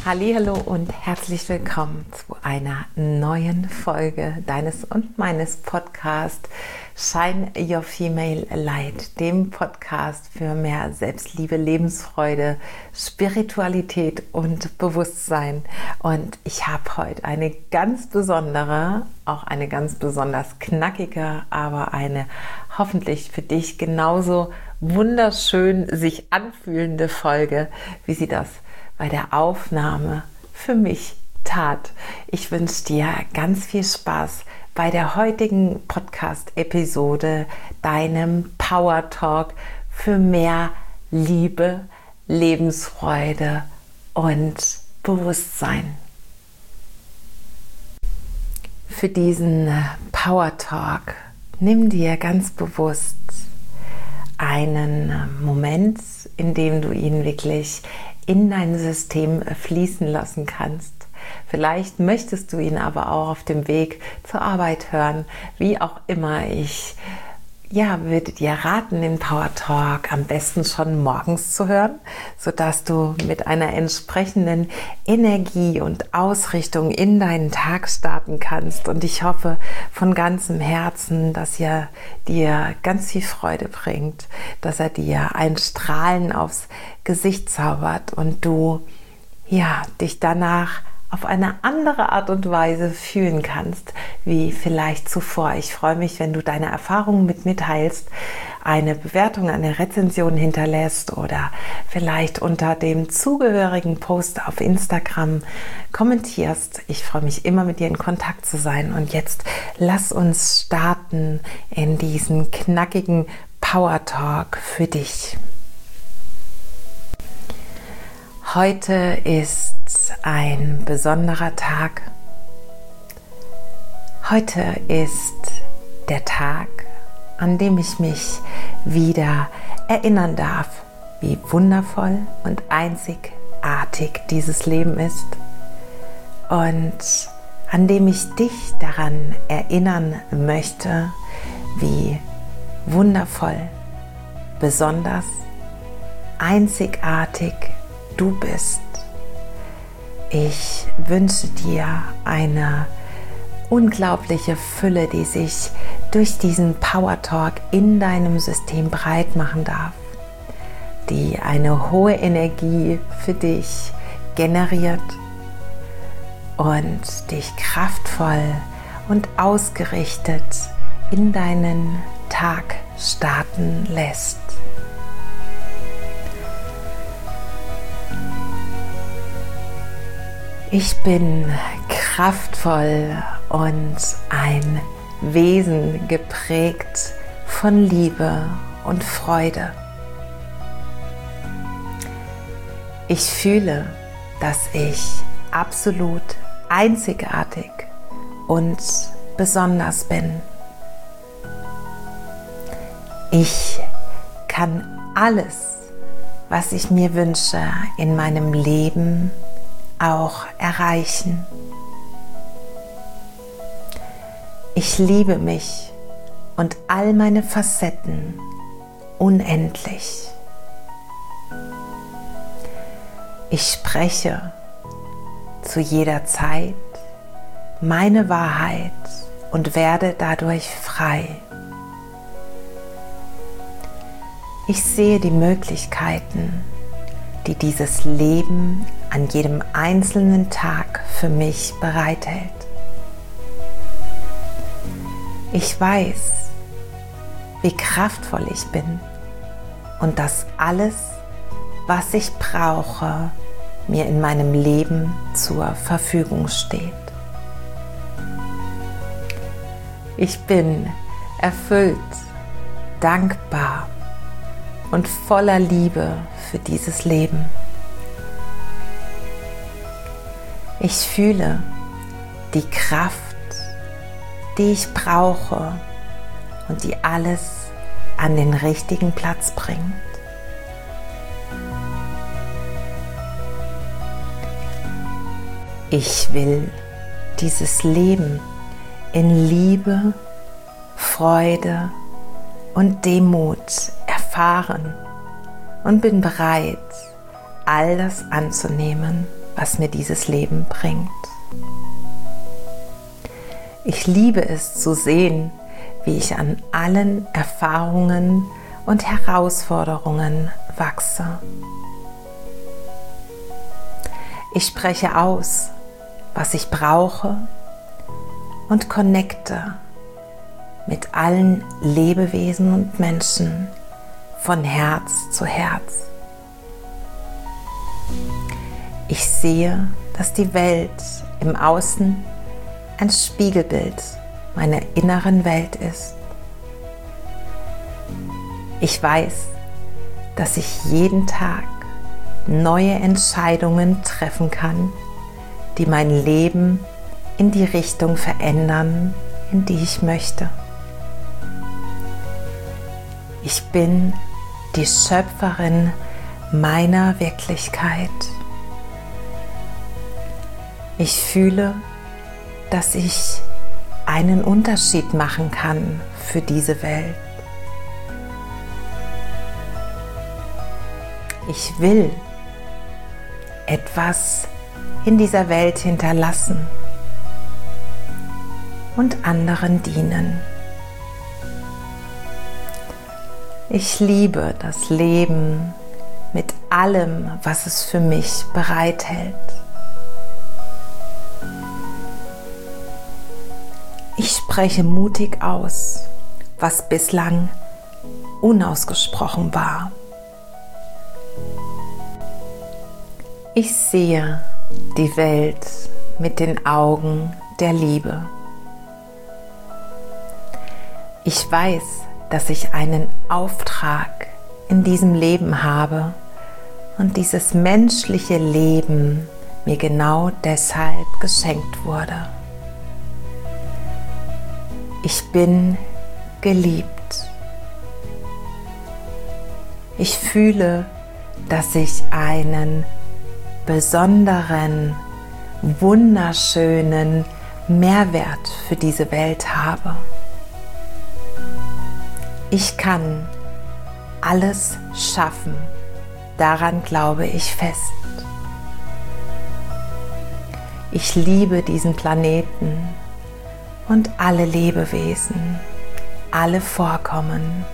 Hallihallo und herzlich willkommen zu einer neuen Folge deines und meines Podcasts Shine Your Female Light, dem Podcast für mehr Selbstliebe, Lebensfreude, Spiritualität und Bewusstsein. Und ich habe heute eine ganz besondere, auch eine ganz besonders knackige, aber eine hoffentlich für dich genauso wunderschön sich anfühlende Folge, wie sie das bei der Aufnahme für mich tat. Ich wünsche dir ganz viel Spaß bei der heutigen Podcast-Episode, deinem Power Talk für mehr Liebe, Lebensfreude und Bewusstsein. Für diesen Power Talk nimm dir ganz bewusst einen Moment, in dem du ihn wirklich in dein System fließen lassen kannst. Vielleicht möchtest du ihn aber auch auf dem Weg zur Arbeit hören, wie auch immer. Ich würde dir raten, den Power Talk am besten schon morgens zu hören, sodass du mit einer entsprechenden Energie und Ausrichtung in deinen Tag starten kannst. Und ich hoffe von ganzem Herzen, dass er dir ganz viel Freude bringt, dass er dir ein Strahlen aufs Gesicht zaubert und du dich danach auf eine andere Art und Weise fühlen kannst, wie vielleicht zuvor. Ich freue mich, wenn du deine Erfahrungen mit mir teilst, eine Bewertung, eine Rezension hinterlässt oder vielleicht unter dem zugehörigen Post auf Instagram kommentierst. Ich freue mich immer, mit dir in Kontakt zu sein. Und jetzt lass uns starten in diesen knackigen Power Talk für dich. Heute ist ein besonderer Tag. Heute ist der Tag, an dem ich mich wieder erinnern darf, wie wundervoll und einzigartig dieses Leben ist und an dem ich dich daran erinnern möchte, wie wundervoll, besonders, einzigartig du bist. Ich wünsche dir eine unglaubliche Fülle, die sich durch diesen Power Talk in deinem System breit machen darf, die eine hohe Energie für dich generiert und dich kraftvoll und ausgerichtet in deinen Tag starten lässt. Ich bin kraftvoll und ein Wesen geprägt von Liebe und Freude. Ich fühle, dass ich absolut einzigartig und besonders bin. Ich kann alles, was ich mir wünsche, in meinem Leben auch erreichen. Ich liebe mich und all meine Facetten unendlich. Ich spreche zu jeder Zeit meine Wahrheit und werde dadurch frei. Ich sehe die Möglichkeiten, die dieses Leben an jedem einzelnen Tag für mich bereithält. Ich weiß, wie kraftvoll ich bin und dass alles, was ich brauche, mir in meinem Leben zur Verfügung steht. Ich bin erfüllt, dankbar und voller Liebe für dieses Leben. Ich fühle die Kraft, die ich brauche und die alles an den richtigen Platz bringt. Ich will dieses Leben in Liebe, Freude und Demut erfahren und bin bereit, all das anzunehmen, was mir dieses Leben bringt. Ich liebe es zu sehen, wie ich an allen Erfahrungen und Herausforderungen wachse. Ich spreche aus, was ich brauche und connecte mit allen Lebewesen und Menschen von Herz zu Herz. Ich sehe, dass die Welt im Außen ein Spiegelbild meiner inneren Welt ist. Ich weiß, dass ich jeden Tag neue Entscheidungen treffen kann, die mein Leben in die Richtung verändern, in die ich möchte. Ich bin die Schöpferin meiner Wirklichkeit. Ich fühle, dass ich einen Unterschied machen kann für diese Welt. Ich will etwas in dieser Welt hinterlassen und anderen dienen. Ich liebe das Leben mit allem, was es für mich bereithält. Ich spreche mutig aus, was bislang unausgesprochen war. Ich sehe die Welt mit den Augen der Liebe. Ich weiß, dass ich einen Auftrag in diesem Leben habe und dieses menschliche Leben mir genau deshalb geschenkt wurde. Ich bin geliebt. Ich fühle, dass ich einen besonderen, wunderschönen Mehrwert für diese Welt habe. Ich kann alles schaffen, daran glaube ich fest. Ich liebe diesen Planeten und alle Lebewesen, alle Vorkommen.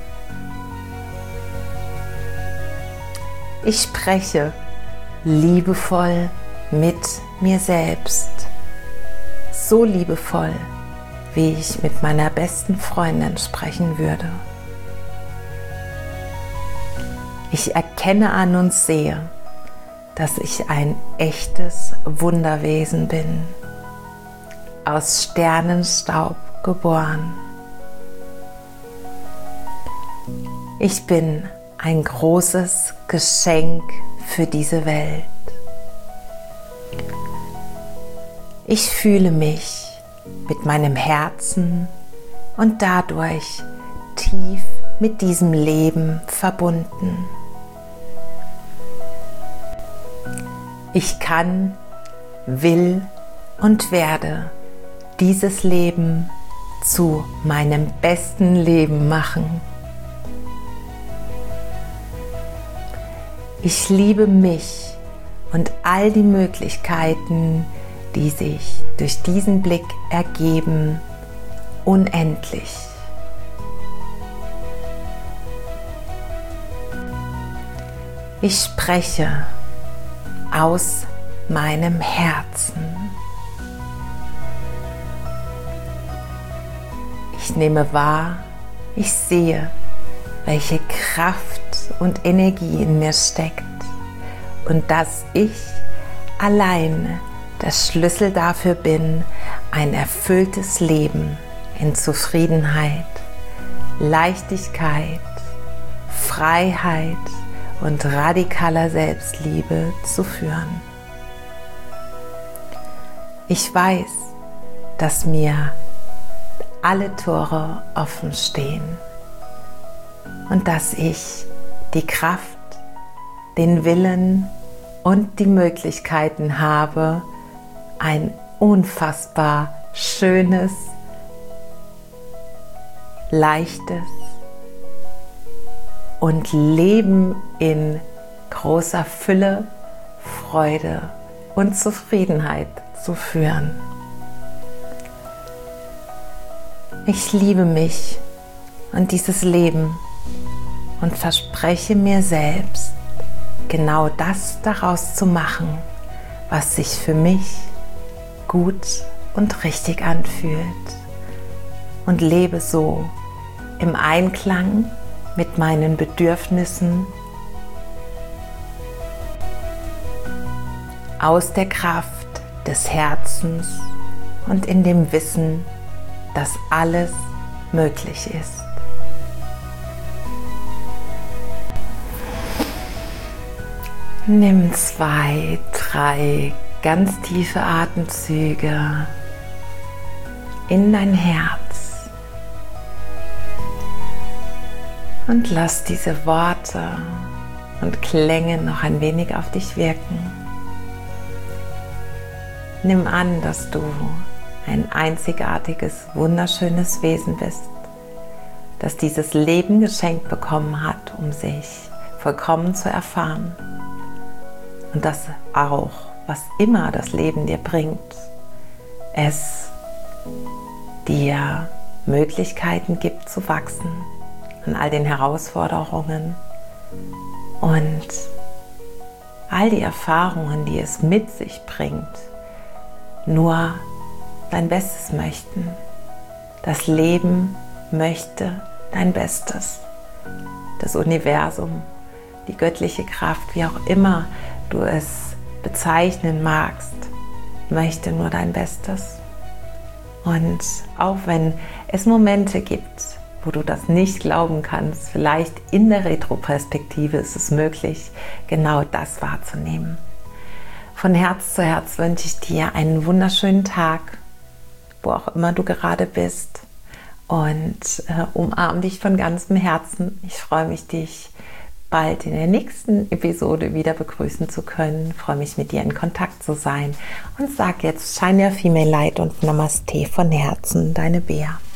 Ich spreche liebevoll mit mir selbst, so liebevoll, wie ich mit meiner besten Freundin sprechen würde. Ich erkenne an und sehe, dass ich ein echtes Wunderwesen bin, aus Sternenstaub geboren. Ich bin ein großes Geschenk für diese Welt. Ich fühle mich mit meinem Herzen und dadurch tief mit diesem Leben verbunden. Ich kann, will und werde dieses Leben zu meinem besten Leben machen. Ich liebe mich und all die Möglichkeiten, die sich durch diesen Blick ergeben, unendlich. Ich spreche aus meinem Herzen. Ich nehme wahr, ich sehe, welche Kraft und Energie in mir steckt und dass ich allein der Schlüssel dafür bin, ein erfülltes Leben in Zufriedenheit, Leichtigkeit, Freiheit und radikaler Selbstliebe zu führen. Ich weiß, dass mir alle Tore offen stehen und dass ich die Kraft, den Willen und die Möglichkeiten habe, ein unfassbar schönes, leichtes und Leben in großer Fülle, Freude und Zufriedenheit zu führen. Ich liebe mich und dieses Leben und verspreche mir selbst, genau das daraus zu machen, was sich für mich gut und richtig anfühlt, und lebe so im Einklang mit meinen Bedürfnissen, aus der Kraft des Herzens und in dem Wissen, dass alles möglich ist. Nimm 2, 3 ganz tiefe Atemzüge in dein Herz und lass diese Worte und Klänge noch ein wenig auf dich wirken. Nimm an, dass du ein einzigartiges, wunderschönes Wesen bist, das dieses Leben geschenkt bekommen hat, um sich vollkommen zu erfahren. Und dass auch, was immer das Leben dir bringt, es dir Möglichkeiten gibt zu wachsen an all den Herausforderungen und all die Erfahrungen, die es mit sich bringt, nur dein Bestes möchten. Das Leben möchte dein Bestes. Das Universum, die göttliche Kraft, wie auch immer du es bezeichnen magst, möchte nur dein Bestes. Und auch wenn es Momente gibt, wo du das nicht glauben kannst, vielleicht in der Retroperspektive ist es möglich, genau das wahrzunehmen. Von Herz zu Herz wünsche ich dir einen wunderschönen Tag, wo auch immer du gerade bist, und umarme dich von ganzem Herzen. Ich freue mich, dich bald in der nächsten Episode wieder begrüßen zu können. Ich freue mich, mit dir in Kontakt zu sein, und sag jetzt Shine Your Female Light und Namaste von Herzen, deine Bea.